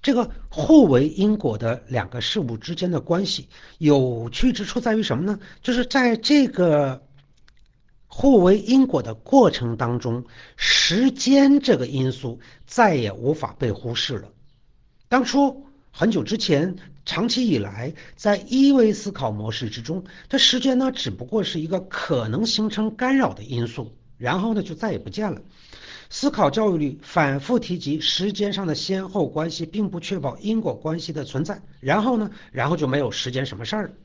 这个互为因果的两个事物之间的关系，有趣之处在于什么呢？就是在这个互为因果的过程当中，时间这个因素再也无法被忽视了。当初很久之前，长期以来，在一维思考模式之中，这时间呢只不过是一个可能形成干扰的因素，然后呢就再也不见了。思考教育里反复提及时间上的先后关系，并不确保因果关系的存在。然后就没有时间什么事儿了。